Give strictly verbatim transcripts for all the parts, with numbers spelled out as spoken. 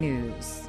News.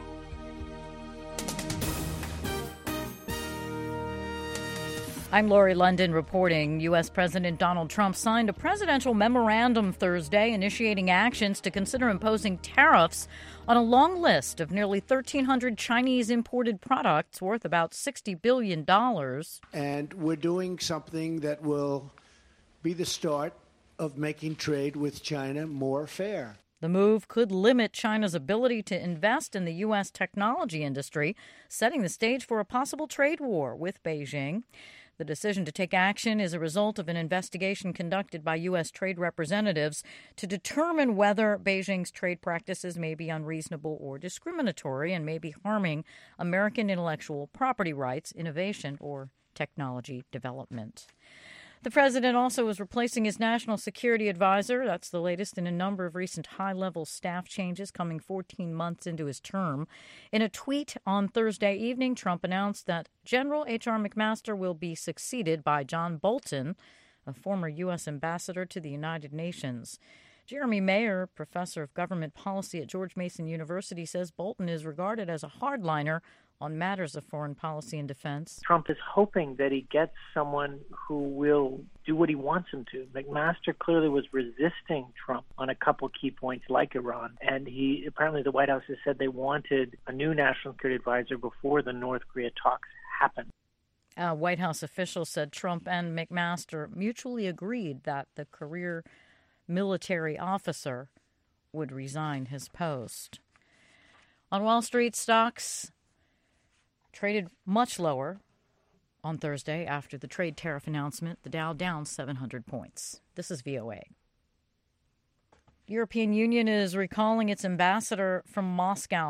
I'm Lori London reporting. U S. President Donald Trump signed a presidential memorandum Thursday initiating actions to consider imposing tariffs on a long list of nearly thirteen hundred Chinese imported products worth about sixty billion dollars. And we're doing something that will be the start of making trade with China more fair. The move could limit China's ability to invest in the U S technology industry, setting the stage for a possible trade war with Beijing. The decision to take action is a result of an investigation conducted by U S trade representatives to determine whether Beijing's trade practices may be unreasonable or discriminatory and may be harming American intellectual property rights, innovation, or technology development. The president also is replacing his national security advisor. That's the latest in a number of recent high-level staff changes coming fourteen months into his term. In a tweet on Thursday evening, Trump announced that General H R. McMaster will be succeeded by John Bolton, a former U S ambassador to the United Nations. Jeremy Mayer, professor of government policy at George Mason University, says Bolton is regarded as a hardliner on matters of foreign policy and defense. Trump is hoping that he gets someone who will do what he wants him to. McMaster clearly was resisting Trump on a couple key points like Iran. And he apparently the White House has said they wanted a new national security advisor before the North Korea talks happened. A White House official said Trump and McMaster mutually agreed that the career military officer would resign his post. On Wall Street, stocks traded much lower on Thursday after the trade tariff announcement. The Dow down seven hundred points. This is V O A. The European Union is recalling its ambassador from Moscow.